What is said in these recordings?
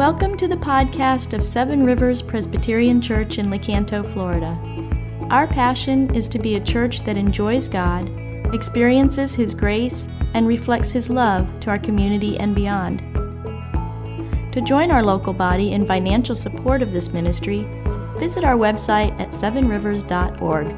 Welcome to the podcast of Seven Rivers Presbyterian Church in Lecanto, Florida. Our passion is to be a church that enjoys God, experiences His grace, and reflects His love to our community and beyond. To join our local body in financial support of this ministry, visit our website at sevenrivers.org.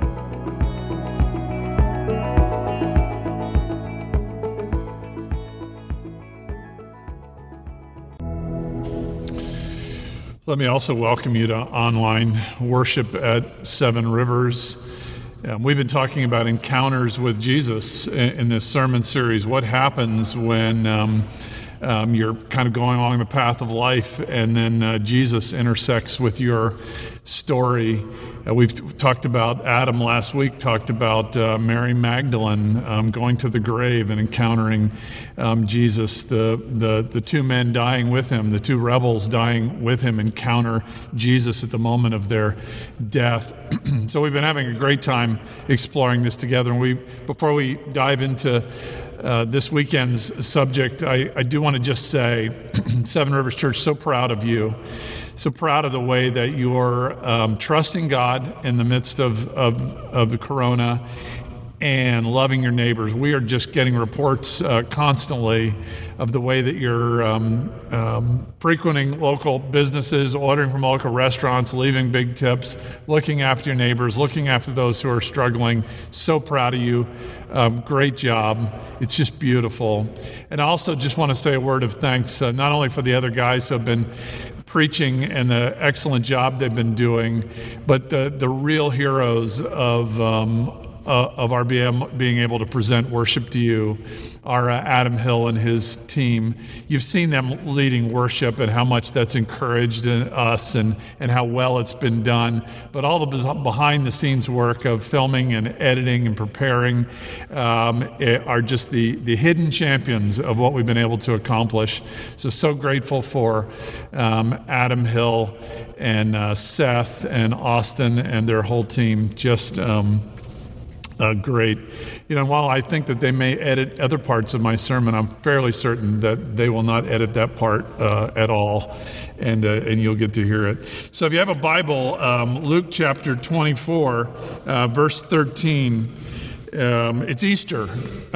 Let me also welcome you to online worship at Seven Rivers. We've been talking about encounters with Jesus in this sermon series. What happens when you're kind of going along the path of life and then Jesus intersects with your story? We've talked about Adam last week, talked about Mary Magdalene going to the grave and encountering Jesus. The two men dying with him, the two rebels dying with him, encounter Jesus at the moment of their death. So we've been having a great time exploring this together. And before we dive into this weekend's subject, I do want to just say, Seven Rivers Church, so proud of you. So proud of the way that you're trusting God in the midst of the corona and loving your neighbors. We are just getting reports constantly of the way that you're frequenting local businesses, ordering from local restaurants, leaving big tips, looking after your neighbors, looking after those who are struggling. So proud of you. Great job. It's just beautiful. And I also just want to say a word of thanks, not only for the other guys who have been preaching and the excellent job they've been doing, but the real heroes of our being able to present worship to you are Adam Hill and his team. You've seen them leading worship and how much that's encouraged in us and how well it's been done. But all the behind-the-scenes work of filming and editing and preparing are just the hidden champions of what we've been able to accomplish. So grateful for Adam Hill and Seth and Austin and their whole team. Just great. While I think that they may edit other parts of my sermon, I'm fairly certain that they will not edit that part at all, and you'll get to hear it. So if you have a Bible, Luke chapter 24, verse 13, it's Easter,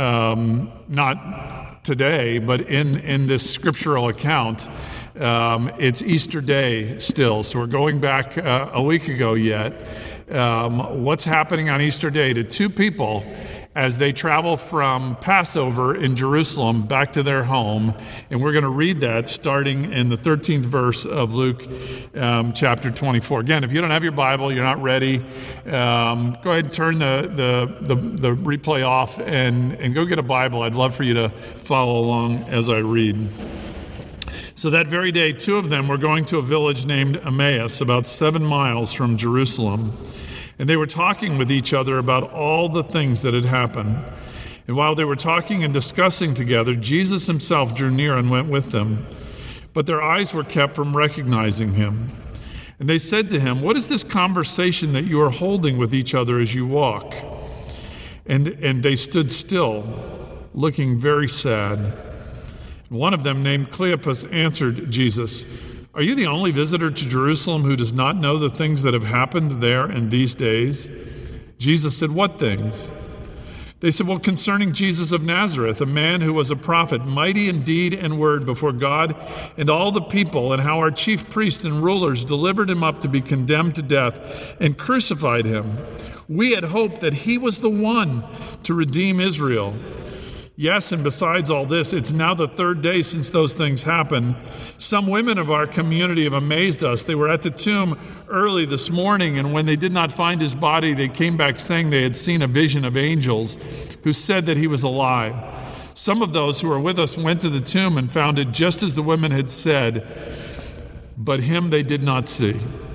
not today, but in this scriptural account, it's Easter Day still. So we're going back a week ago yet. What's happening on Easter Day to two people as they travel from Passover in Jerusalem back to their home. And we're going to read that starting in the 13th verse of Luke chapter 24. Again, if you don't have your Bible, you're not ready, go ahead and turn the replay off and go get a Bible. I'd love for you to follow along as I read. So that very day, two of them were going to a village named Emmaus, about 7 miles from Jerusalem. And they were talking with each other about all the things that had happened. And while they were talking and discussing together, Jesus himself drew near and went with them. But their eyes were kept from recognizing him. And they said to him, "What is this conversation that you are holding with each other as you walk?" And they stood still, looking very sad. One of them, named Cleopas, answered Jesus, "Are you the only visitor to Jerusalem who does not know the things that have happened there in these days?" Jesus said, "What things?" They said, "Well, concerning Jesus of Nazareth, a man who was a prophet, mighty in deed and word before God and all the people, and how our chief priests and rulers delivered him up to be condemned to death and crucified him. We had hoped that he was the one to redeem Israel. Yes, and besides all this, it's now the third day since those things happened. Some women of our community have amazed us. They were at the tomb early this morning, and when they did not find his body, they came back saying they had seen a vision of angels who said that he was alive. Some of those who were with us went to the tomb and found it just as the women had said, but him they did not see."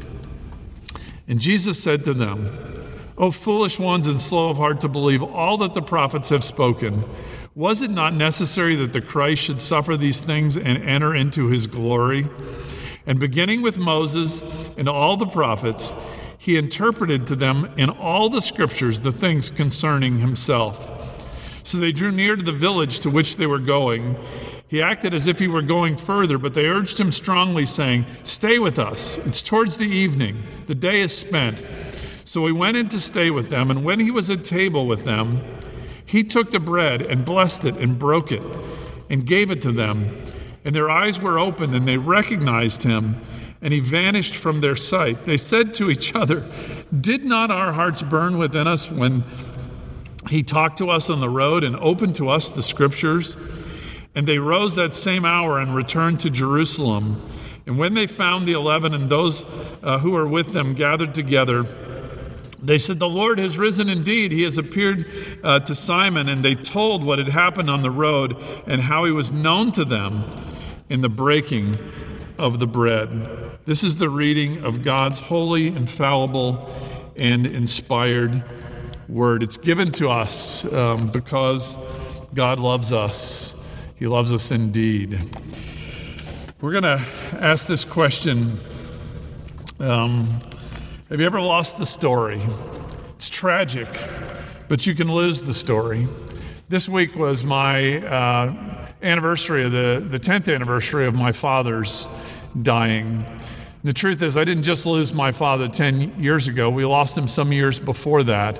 And Jesus said to them, "O foolish ones and slow of heart to believe all that the prophets have spoken. Was it not necessary that the Christ should suffer these things and enter into his glory?" And beginning with Moses and all the prophets, he interpreted to them in all the scriptures the things concerning himself. So they drew near to the village to which they were going, He acted as if he were going further, but they urged him strongly, saying, "Stay with us. It's towards the evening. The day is spent." So he went in to stay with them, and when he was at table with them, he took the bread and blessed it and broke it and gave it to them. And their eyes were opened, and they recognized him, and he vanished from their sight. They said to each other, "Did not our hearts burn within us when he talked to us on the road and opened to us the scriptures?" And they rose that same hour and returned to Jerusalem. And when they found the 11 and those who were with them gathered together, they said, "The Lord has risen indeed. He has appeared to Simon." And they told what had happened on the road and how he was known to them in the breaking of the bread. This is the reading of God's holy, infallible, and inspired word. It's given to us because God loves us. He loves us indeed. We're going to ask this question. Have you ever lost the story? It's tragic, but you can lose the story. This week was my anniversary, the 10th anniversary of my father's dying. The truth is, I didn't just lose my father 10 years ago. We lost him some years before that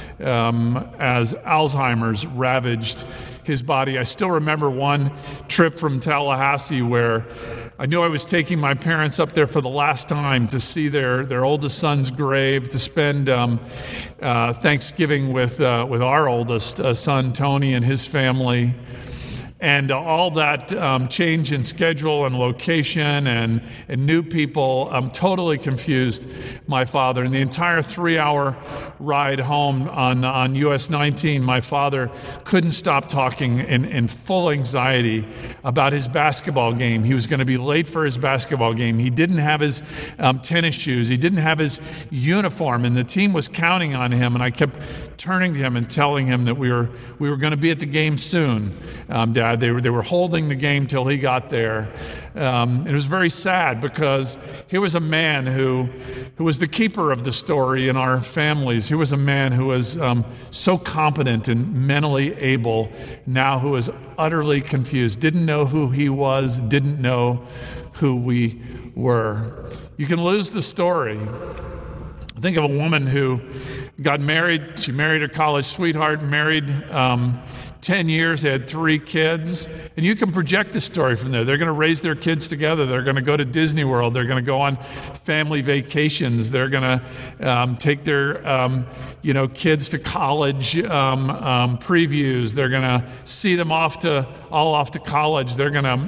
as Alzheimer's ravaged his body. I still remember one trip from Tallahassee where I knew I was taking my parents up there for the last time to see their oldest son's grave, to spend Thanksgiving with our oldest son, Tony, and his family. And all that change in schedule and location and new people totally confused my father. And the entire 3-hour ride home on US 19, my father couldn't stop talking in full anxiety about his basketball game. He was going to be late for his basketball game. He didn't have his tennis shoes. He didn't have his uniform, and the team was counting on him. And I kept turning to him and telling him that we were going to be at the game soon, Dad. They were holding the game till he got there. It was very sad because here was a man who was the keeper of the story in our families. Here was a man who was so competent and mentally able, now who was utterly confused, didn't know who he was, didn't know who we were. You can lose the story. Think of a woman who got married. She married her college sweetheart, married 10 years, they had 3 kids, and you can project the story from there. They're going to raise their kids together. They're going to go to Disney World. They're going to go on family vacations. They're going to take their kids to college previews. They're going to see them off to college. They're going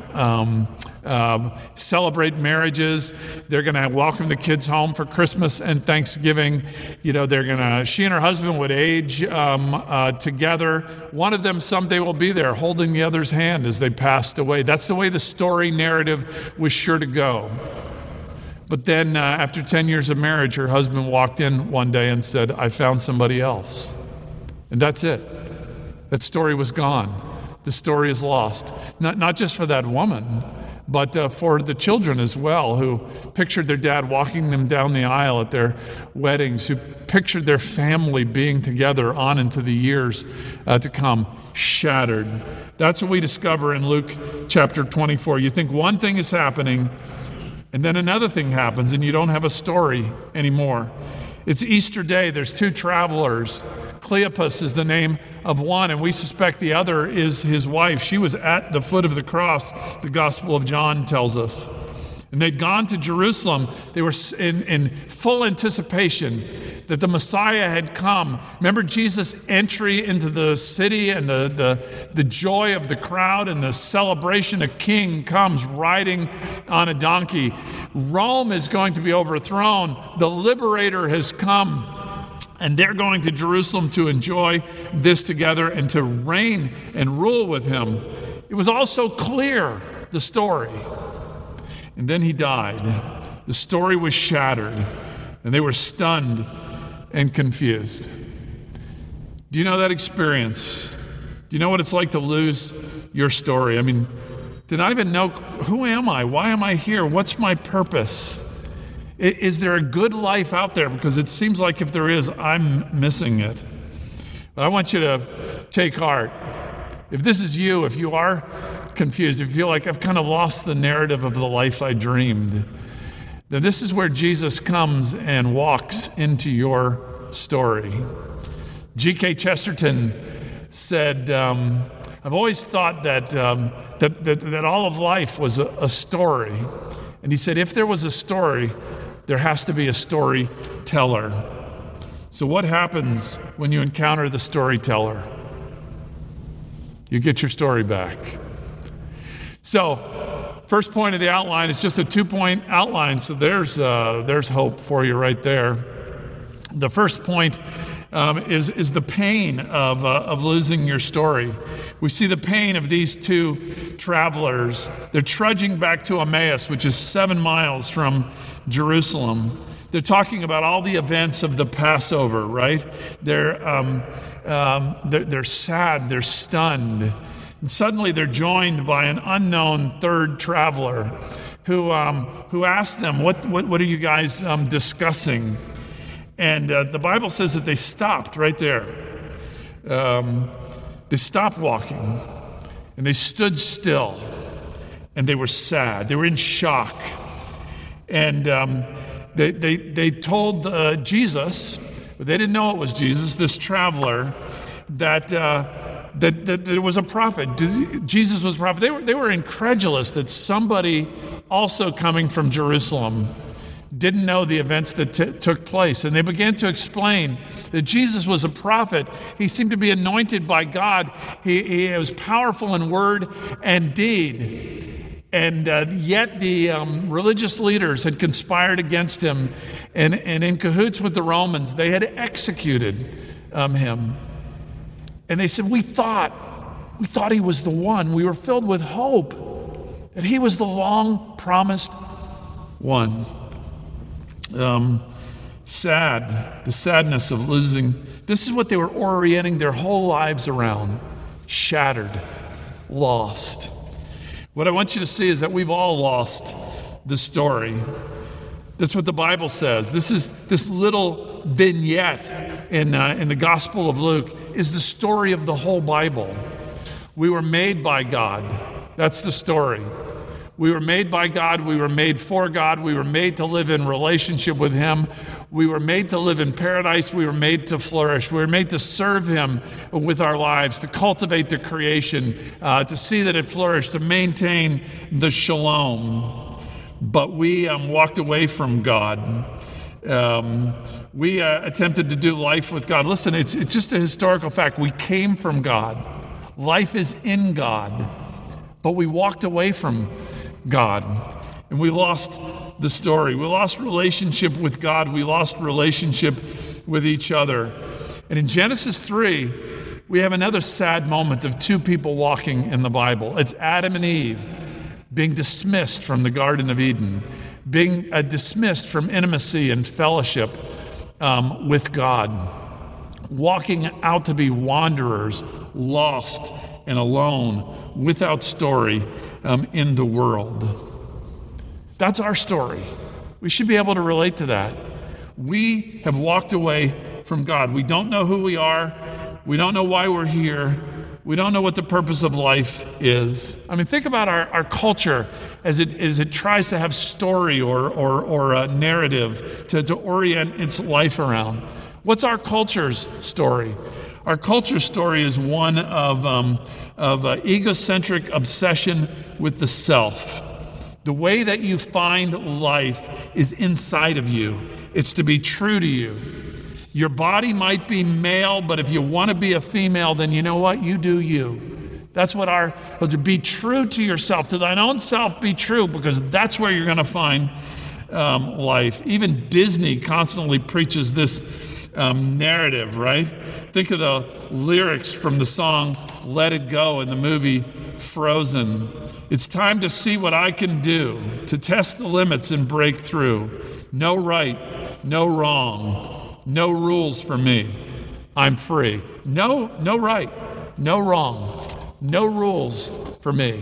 to celebrate marriages. They're going to welcome the kids home for Christmas and Thanksgiving. She and her husband would age together. One of them someday will be there holding the other's hand as they passed away. That's the way the story narrative was sure to go. But then after 10 years of marriage, her husband walked in one day and said, "I found somebody else." And that's it. That story was gone. The story is lost. Not just for that woman, but for the children as well, who pictured their dad walking them down the aisle at their weddings, who pictured their family being together on into the years to come, shattered. That's what we discover in Luke chapter 24. You think one thing is happening, and then another thing happens, and you don't have a story anymore. It's Easter Day. There's 2 travelers. Cleopas is the name of one, and we suspect the other is his wife. She was at the foot of the cross, the Gospel of John tells us. And they'd gone to Jerusalem. They were in full anticipation that the Messiah had come. Remember Jesus' entry into the city and the joy of the crowd and the celebration. A king comes riding on a donkey. Rome is going to be overthrown. The liberator has come. And they're going to Jerusalem to enjoy this together and to reign and rule with him. It was all so clear, the story. And then he died. The story was shattered, and they were stunned and confused. Do you know that experience? Do you know what it's like to lose your story? I mean, to not even know, who am I? Why am I here? What's my purpose? Is there a good life out there? Because it seems like if there is, I'm missing it. But I want you to take heart. If this is you, if you are confused, if you feel like I've kind of lost the narrative of the life I dreamed, then this is where Jesus comes and walks into your story. G.K. Chesterton said, I've always thought that all of life was a story. And he said, if there was a story, there has to be a storyteller. So what happens when you encounter the storyteller? You get your story back. So, first point of the outline is just a 2-point outline, so there's hope for you right there. The first point is the pain of losing your story. We see the pain of these two travelers. They're trudging back to Emmaus, which is 7 miles from Jerusalem. They're talking about all the events of the Passover, right? They're sad, they're stunned. And suddenly they're joined by an unknown third traveler who asked them, what are you guys discussing? And the Bible says that they stopped right there. They stopped walking, and they stood still, and they were sad. They were in shock. And they told Jesus, but they didn't know it was Jesus, this traveler, that it was a prophet. Jesus was a prophet. They were incredulous that somebody also coming from Jerusalem didn't know the events that took place. And they began to explain that Jesus was a prophet. He seemed to be anointed by God. He was powerful in word and deed. And yet the religious leaders had conspired against him, and in cahoots with the Romans, they had executed him. And they said, we thought he was the one. We were filled with hope that he was the long-promised one. Sad, the sadness of losing. This is what they were orienting their whole lives around. Shattered, lost. What I want you to see is that we've all lost the story. That's what the Bible says. This little vignette in the Gospel of Luke is the story of the whole Bible. We were made by God. That's the story. We were made by God. We were made for God. We were made to live in relationship with Him. We were made to live in paradise. We were made to flourish. We were made to serve Him with our lives, to cultivate the creation, to see that it flourished, to maintain the shalom. But we walked away from God. We attempted to do life with God. Listen, it's just a historical fact. We came from God. Life is in God. But we walked away from God, and we lost the story. We lost relationship with God. We lost relationship with each other. And in Genesis 3, we have another sad moment of two people walking in the Bible. It's Adam and Eve being dismissed from the Garden of Eden, being dismissed from intimacy and fellowship with God, walking out to be wanderers, lost and alone, without story in the world. That's our story. We should be able to relate to that. We have walked away from God. We don't know who we are. We don't know why we're here. We don't know what the purpose of life is. I mean, think about our culture as it tries to have story or a narrative to orient its life around. What's our culture's story? Our culture story is one of egocentric obsession with the self. The way that you find life is inside of you. It's to be true to you. Your body might be male, but if you want to be a female, then you know what? You do you. That's what to be true to yourself, to thine own self be true, because that's where you're going to find life. Even Disney constantly preaches this narrative, right? Think of the lyrics from the song Let It Go in the movie Frozen. It's time to see what I can do, to test the limits and break through. No right, no wrong, no rules for me. I'm free. No right, no wrong, no rules for me.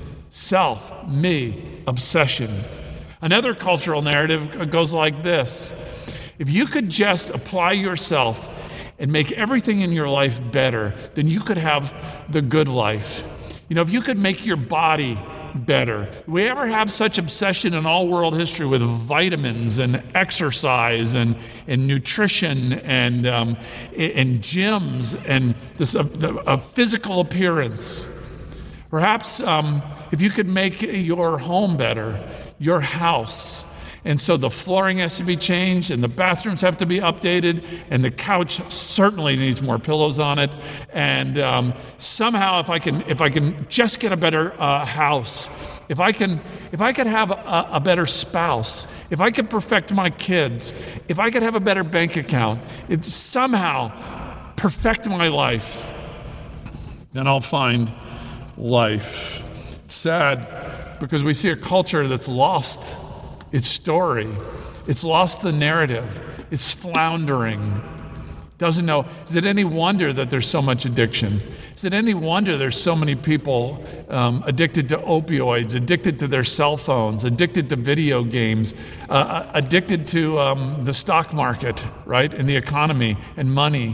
Self, me, obsession. Another cultural narrative goes like this. If you could just apply yourself and make everything in your life better, then you could have the good life. If you could make your body better. Do we ever have such obsession in all world history with vitamins and exercise and nutrition and gyms and this physical appearance? Perhaps if you could make your home better, your house. And so the flooring has to be changed, and the bathrooms have to be updated, and the couch certainly needs more pillows on it. And somehow, if I can just get a better house, if I could have a better spouse, if I could perfect my kids, if I could have a better bank account, it's somehow perfect my life, then I'll find life. It's sad because we see a culture that's lost its story. It's lost the narrative. It's floundering. Doesn't know. Is it any wonder that there's so much addiction? Is it any wonder there's so many people addicted to opioids, addicted to their cell phones, addicted to video games, addicted to the stock market, right, and the economy and money,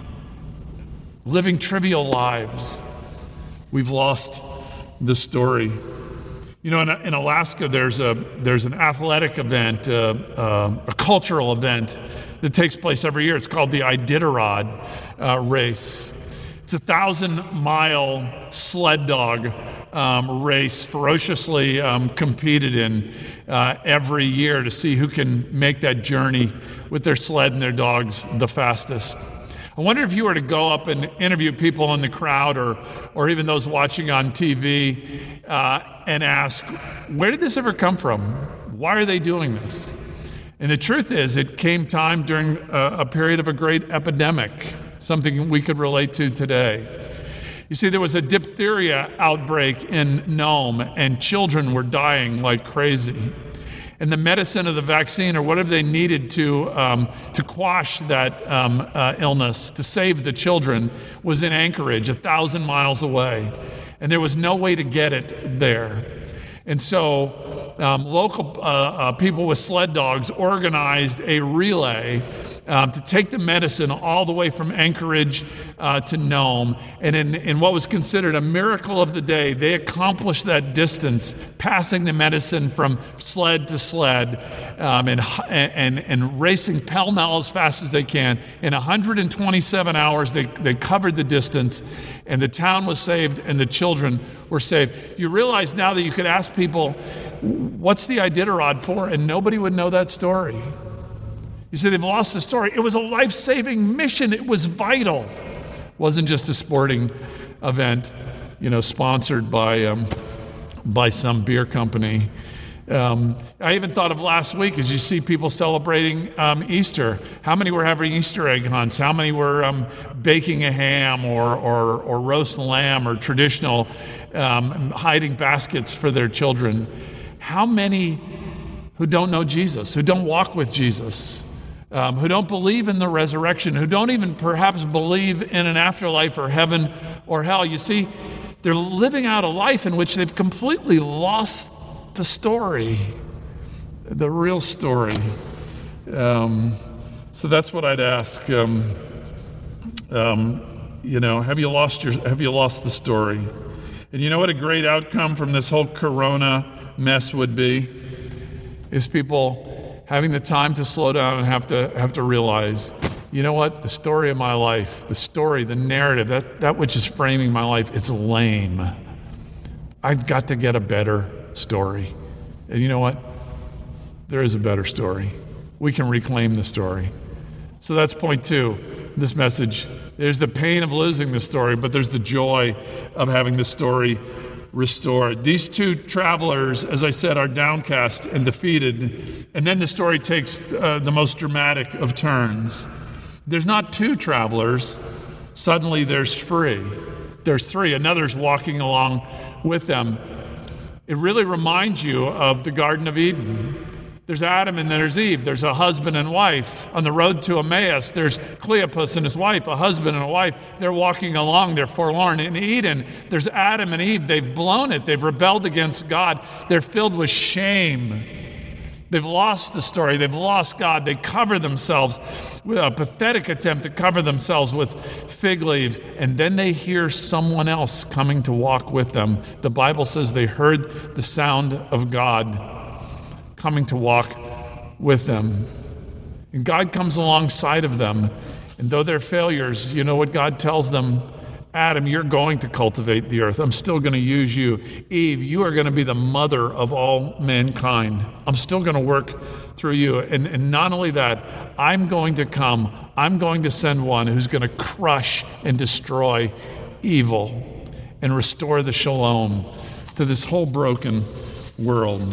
living trivial lives? We've lost the story. In Alaska, there's an athletic event, a cultural event that takes place every year. It's called the Iditarod race. It's a 1,000-mile sled dog race, ferociously competed in every year to see who can make that journey with their sled and their dogs the fastest. I wonder if you were to go up and interview people in the crowd or even those watching on TV and ask, where did this ever come from? Why are they doing this? And the truth is, it came time during a period of a great epidemic, something we could relate to today. You see, there was a diphtheria outbreak in Nome, and children were dying like crazy. And the medicine or the vaccine or whatever they needed to quash that illness, to save the children, was in Anchorage, 1,000 miles away. And there was no way to get it there. And so local people with sled dogs organized a relay to take the medicine all the way from Anchorage to Nome. And in what was considered a miracle of the day, they accomplished that distance, passing the medicine from sled to sled and racing pell-mell as fast as they can. In 127 hours, they covered the distance, and the town was saved, and the children were saved. You realize now that you could ask people, what's the Iditarod for? And nobody would know that story. You say they've lost the story. It was a life-saving mission. It was vital. It wasn't just a sporting event, sponsored by some beer company. I even thought of last week as you see people celebrating Easter. How many were having Easter egg hunts? How many were baking a ham or roast lamb or traditional hiding baskets for their children? How many who don't know Jesus, who don't walk with Jesus, who don't believe in the resurrection, who don't even perhaps believe in an afterlife or heaven or hell? You see, they're living out a life in which they've completely lost the story, the real story. So that's what I'd ask. Have you lost the story? And you know what a great outcome from this whole corona mess would be? Is people having the time to slow down and have to realize, you know what, the story of my life, the narrative, that which is framing my life, it's lame. I've got to get a better story. And you know what? There is a better story. We can reclaim the story. So that's point 2, this message. There's the pain of losing the story, but there's the joy of having the story restored. These 2 travelers, as I said, are downcast and defeated. And then the story takes the most dramatic of turns. There's not 2 travelers. Suddenly there's 3. There's 3. Another's walking along with them. It really reminds you of the Garden of Eden. There's Adam and there's Eve. There's a husband and wife. On the road to Emmaus, there's Cleopas and his wife, a husband and a wife. They're walking along. They're forlorn. In Eden, there's Adam and Eve. They've blown it. They've rebelled against God. They're filled with shame. They've lost the story. They've lost God. They cover themselves with a pathetic attempt to cover themselves with fig leaves. And then they hear someone else coming to walk with them. The Bible says they heard the sound of God coming to walk with them. And God comes alongside of them. And though they're failures, you know what God tells them? Adam, you're going to cultivate the earth. I'm still going to use you. Eve, you are going to be the mother of all mankind. I'm still going to work through you. And not only that, I'm going to come. I'm going to send one who's going to crush and destroy evil and restore the shalom to this whole broken world.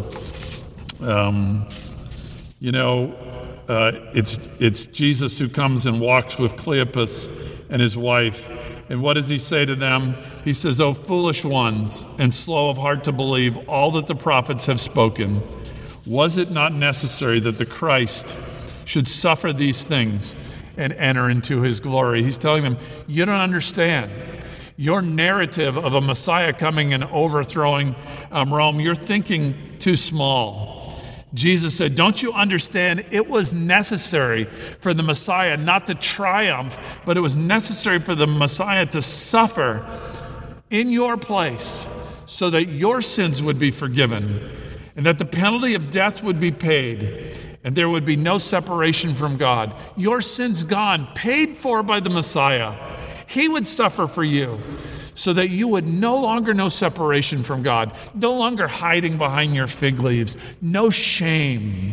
It's Jesus who comes and walks with Cleopas and his wife. And what does he say to them? He says, "O foolish ones, and slow of heart to believe all that the prophets have spoken. Was it not necessary that the Christ should suffer these things and enter into his glory?" He's telling them, you don't understand. Your narrative of a Messiah coming and overthrowing Rome, you're thinking too small. Jesus said, don't you understand? It was necessary for the Messiah not to triumph, but it was necessary for the Messiah to suffer in your place so that your sins would be forgiven and that the penalty of death would be paid and there would be no separation from God. Your sins gone, paid for by the Messiah. He would suffer for you so that you would no longer know separation from God, no longer hiding behind your fig leaves, no shame.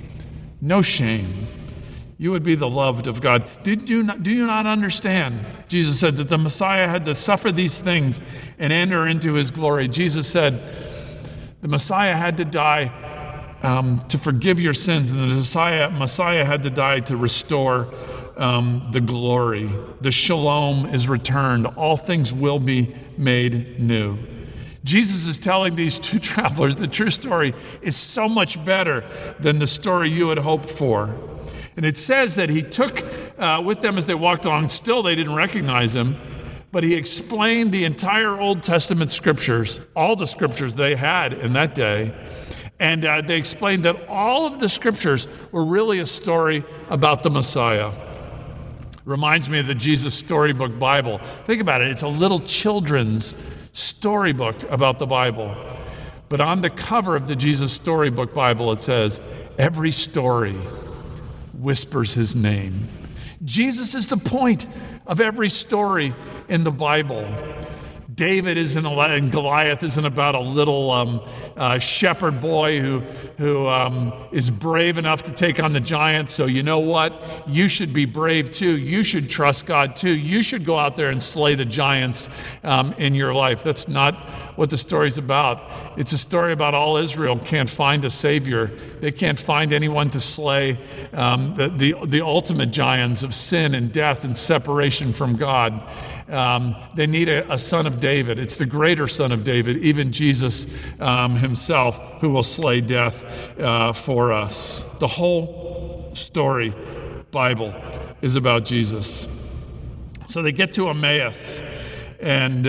You would be the loved of God. Do you not understand? Jesus said that the Messiah had to suffer these things and enter into his glory. Jesus said the Messiah had to die to forgive your sins, and the Messiah had to die to restore the glory. The shalom is returned. All things will be made new. Jesus is telling these two travelers the true story is so much better than the story you had hoped for. And it says that he took with them as they walked along. Still, they didn't recognize him, but he explained the entire Old Testament scriptures, all the scriptures they had in that day. And they explained that all of the scriptures were really a story about the Messiah. Reminds me of the Jesus Storybook Bible. Think about it. It's a little children's storybook about the Bible. But on the cover of the Jesus Storybook Bible, it says, every story whispers his name. Jesus is the point of every story in the Bible. David and Goliath isn't about a little shepherd boy who is brave enough to take on the giant. So you know what? You should be brave too. You should trust God too. You should go out there and slay the giants in your life. That's not what the story's about. It's a story about all Israel can't find a savior. They can't find anyone to slay the ultimate giants of sin and death and separation from God. They need a son of David. It's the greater son of David, even Jesus himself, who will slay death for us. The whole story, Bible, is about Jesus. So they get to Emmaus, and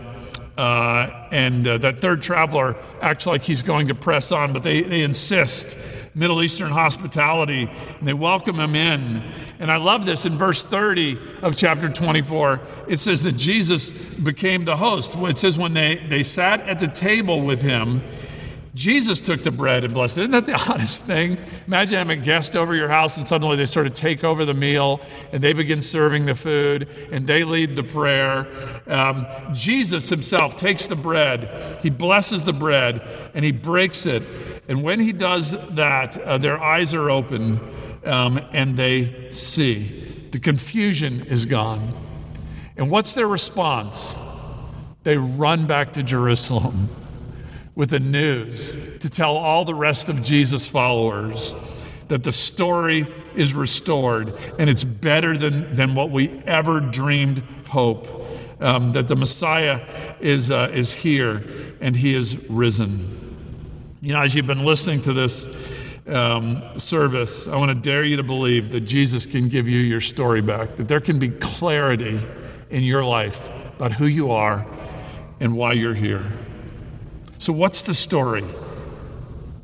that third traveler acts like he's going to press on, but they insist. Middle Eastern hospitality, and they welcome him in. And I love this. In verse 30 of chapter 24, it says that Jesus became the host. It says when they sat at the table with him, Jesus took the bread and blessed it. Isn't that the oddest thing? Imagine having a guest over your house and suddenly they sort of take over the meal and they begin serving the food and they lead the prayer. Jesus himself takes the bread, he blesses the bread and he breaks it. And when he does that, their eyes are opened and they see. The confusion is gone. And what's their response? They run back to Jerusalem with the news to tell all the rest of Jesus' followers that the story is restored and it's better than what we ever dreamed hope, that the Messiah is here and he is risen. You know, as you've been listening to this service, I want to dare you to believe that Jesus can give you your story back, that there can be clarity in your life about who you are and why you're here. So what's the story?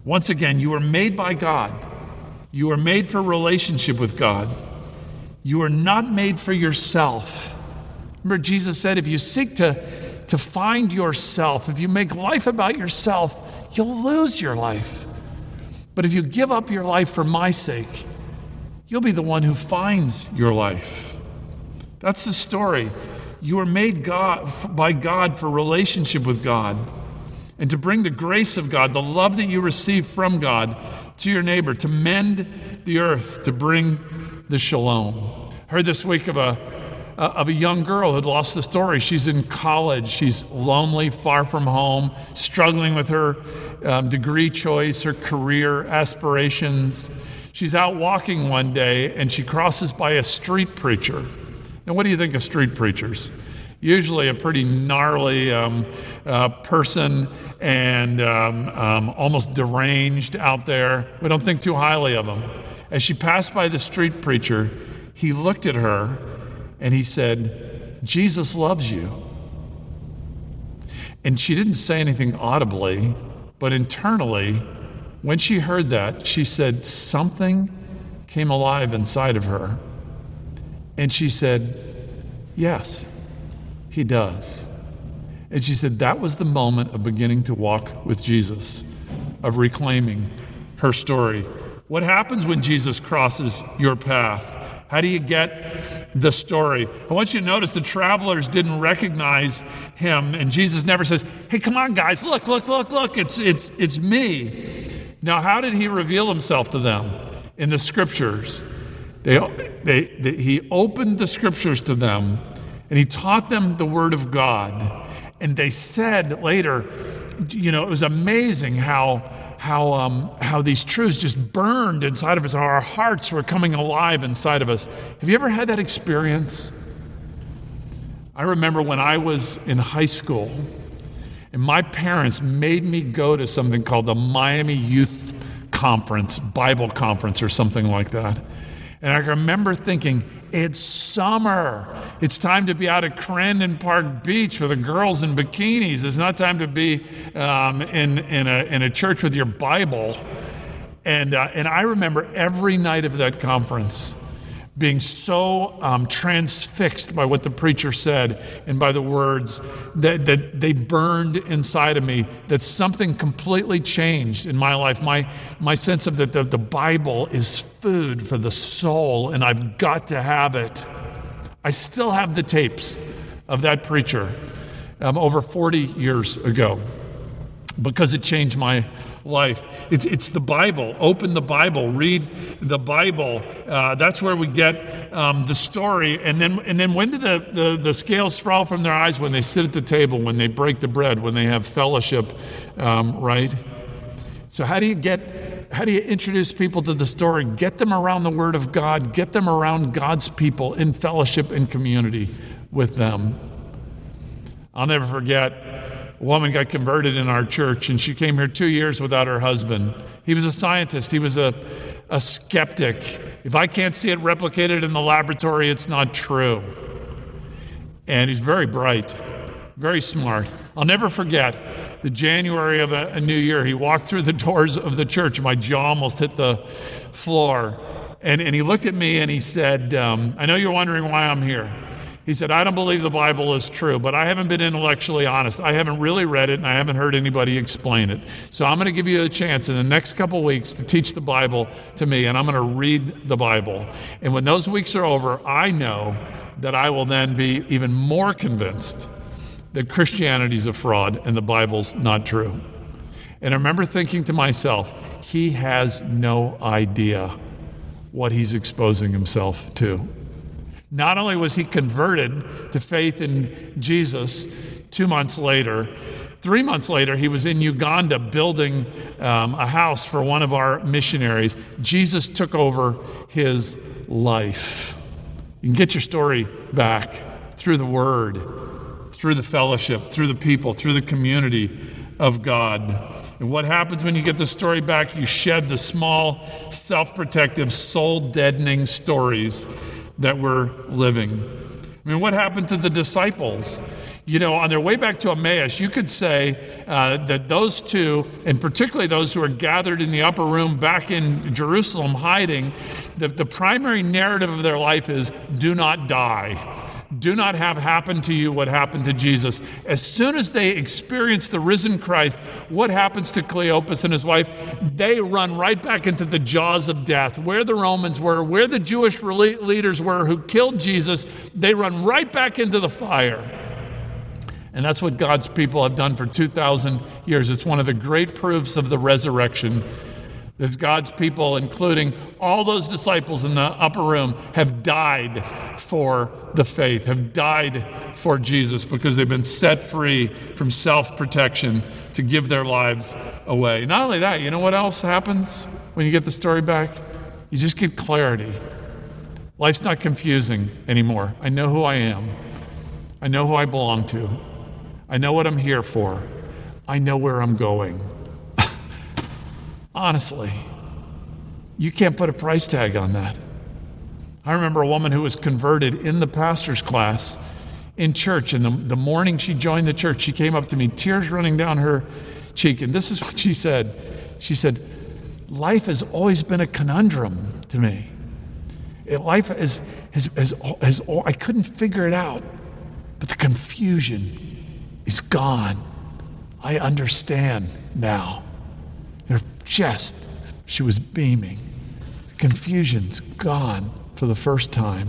Once again, you were made by God. You were made for relationship with God. You are not made for yourself. Remember, Jesus said, if you seek to find yourself, if you make life about yourself, you'll lose your life. But if you give up your life for my sake, you'll be the one who finds your life. That's the story. You were made by God for relationship with God and to bring the grace of God, the love that you receive from God, to your neighbor, to mend the earth, to bring the shalom. Heard this week of a young girl who'd lost the story. She's in college. She's lonely, far from home, struggling with her degree choice, her career aspirations. She's out walking one day and she crosses by a street preacher. Now, what do you think of street preachers? Usually a pretty gnarly person and almost deranged out there. We don't think too highly of him. As she passed by the street preacher, he looked at her and he said, Jesus loves you. And she didn't say anything audibly, but internally, when she heard that, she said something came alive inside of her. And she said, yes, he does. And she said that was the moment of beginning to walk with Jesus, of reclaiming her story. What happens when Jesus crosses your path? How do you get the story? I want you to notice the travelers didn't recognize him, and Jesus never says, hey, come on, guys, look, it's me. Now, how did he reveal himself to them in the scriptures? He opened the scriptures to them, and he taught them the word of God. And they said later, it was amazing how these truths just burned inside of us. Our hearts were coming alive inside of us. Have you ever had that experience? I remember when I was in high school, and my parents made me go to something called the Miami Youth Conference, Bible Conference or something like that. And I remember thinking, it's summer. It's time to be out at Crandon Park Beach with the girls in bikinis. It's not time to be in a church with your Bible. And I remember every night of that conference being so transfixed by what the preacher said and by the words that they burned inside of me, that something completely changed in my life. My sense of that the Bible is food for the soul, and I've got to have it. I still have the tapes of that preacher over 40 years ago because it changed my life. It's the Bible. Open the Bible. Read the Bible. That's where we get the story. And then when do the scales fall from their eyes? When they sit at the table, when they break the bread, when they have fellowship, right? So how do you introduce people to the story? Get them around the Word of God. Get them around God's people in fellowship and community with them. I'll never forget, a woman got converted in our church, and she came here 2 years without her husband. He was a scientist. He was a skeptic. If I can't see it replicated in the laboratory, it's not true. And he's very bright, very smart. I'll never forget the January of a new year. He walked through the doors of the church. My jaw almost hit the floor. And he looked at me and he said, I know you're wondering why I'm here. He said, I don't believe the Bible is true, but I haven't been intellectually honest. I haven't really read it, and I haven't heard anybody explain it. So I'm going to give you a chance in the next couple weeks to teach the Bible to me, and I'm going to read the Bible. And when those weeks are over, I know that I will then be even more convinced that Christianity is a fraud and the Bible's not true. And I remember thinking to myself, he has no idea what he's exposing himself to. Not only was he converted to faith in Jesus 2 months later, 3 months later, he was in Uganda building a house for one of our missionaries. Jesus took over his life. You can get your story back through the Word, through the fellowship, through the people, through the community of God. And what happens when you get the story back? You shed the small, self-protective, soul-deadening stories that we're living. I mean, what happened to the disciples? On their way back to Emmaus, you could say that those two, and particularly those who are gathered in the upper room back in Jerusalem hiding, the primary narrative of their life is, do not die. Do not have happen to you what happened to Jesus. As soon as they experience the risen Christ, what happens to Cleopas and his wife? They run right back into the jaws of death, where the Romans were, where the Jewish leaders were who killed Jesus. They run right back into the fire. And that's what God's people have done for 2,000 years. It's one of the great proofs of the resurrection. That God's people, including all those disciples in the upper room, have died for the faith, have died for Jesus because they've been set free from self-protection to give their lives away. Not only that, you know what else happens when you get the story back? You just get clarity. Life's not confusing anymore. I know who I am. I know who I belong to. I know what I'm here for. I know where I'm going. Honestly, you can't put a price tag on that. I remember a woman who was converted in the pastor's class in church, and the morning she joined the church, she came up to me, tears running down her cheek, and this is what she said. She said, life has always been a conundrum to me. Life has I couldn't figure it out, but the confusion is gone. I understand now. She was beaming. The confusion's gone for the first time.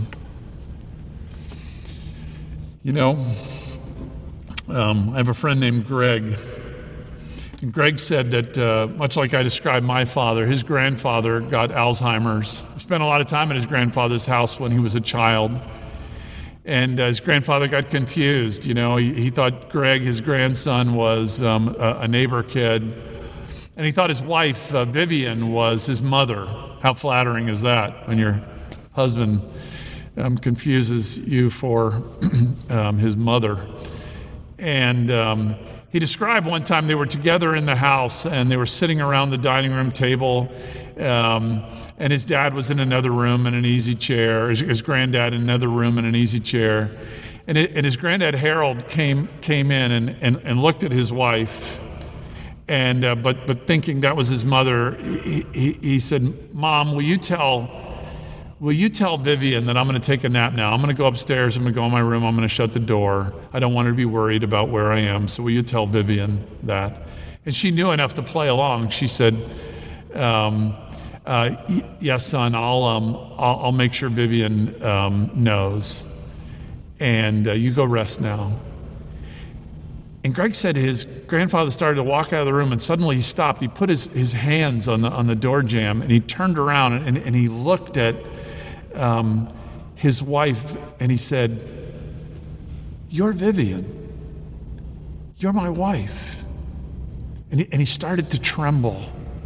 I have a friend named Greg. And Greg said that much like I described my father, his grandfather got Alzheimer's. He spent a lot of time at his grandfather's house when he was a child. And his grandfather got confused. He thought Greg, his grandson, was a neighbor kid. And he thought his wife, Vivian, was his mother. How flattering is that when your husband confuses you for his mother? And he described one time they were together in the house and they were sitting around the dining room table, and his dad was in another room in an easy chair, his granddad in another room in an easy chair. And his granddad, Harold, came in and looked at his wife. And but thinking that was his mother, he said, "Mom, will you tell Vivian that I'm going to take a nap now? I'm going to go upstairs. I'm going to go in my room. I'm going to shut the door. I don't want her to be worried about where I am. So will you tell Vivian that?" And she knew enough to play along. She said, "Yes, son. I'll make sure Vivian knows. And you go rest now." And Greg said his grandfather started to walk out of the room, and suddenly he stopped. He put his hands on the door jamb, and he turned around and he looked at his wife, and he said, "You're Vivian. You're my wife." And he started to tremble.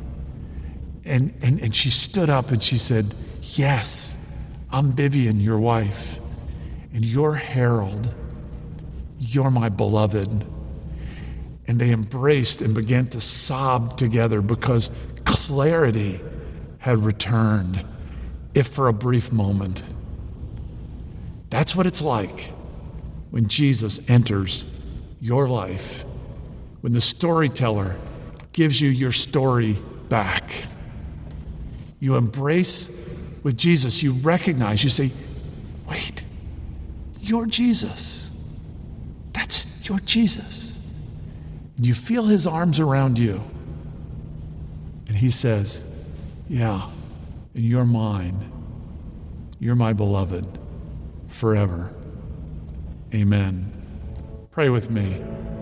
And she stood up and she said, "Yes, I'm Vivian, your wife. And you're Harold. You're my beloved." And they embraced and began to sob together because clarity had returned, if for a brief moment. That's what it's like when Jesus enters your life, when the storyteller gives you your story back. You embrace with Jesus, you recognize, you say, "Wait, you're Jesus. You're Jesus." And you feel his arms around you. And he says, "Yeah, and you're mine. You're my beloved forever." Amen. Pray with me.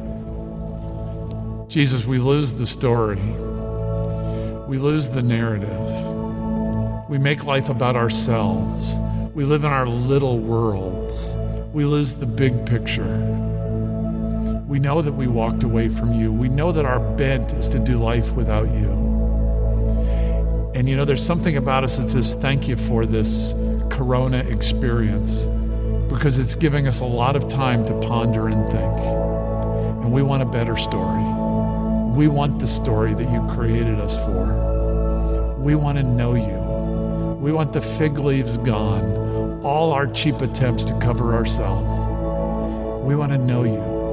Jesus, we lose the story. We lose the narrative. We make life about ourselves. We live in our little worlds. We lose the big picture. We know that we walked away from you. We know that our bent is to do life without you. And there's something about us that says thank you for this Corona experience, because it's giving us a lot of time to ponder and think. And we want a better story. We want the story that you created us for. We want to know you. We want the fig leaves gone, all our cheap attempts to cover ourselves. We want to know you.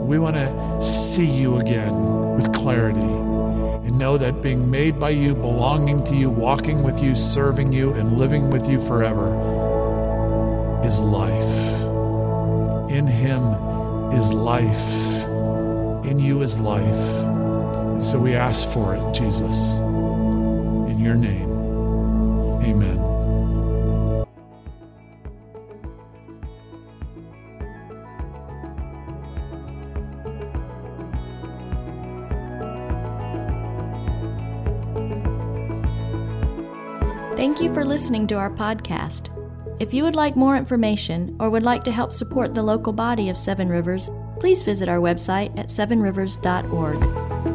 We want to see you again with clarity and know that being made by you, belonging to you, walking with you, serving you, and living with you forever is life. In him is life. In you is life. And so we ask for it, Jesus. In your name, amen. Thank you for listening to our podcast. If you would like more information or would like to help support the local body of Seven Rivers, please visit our website at sevenrivers.org.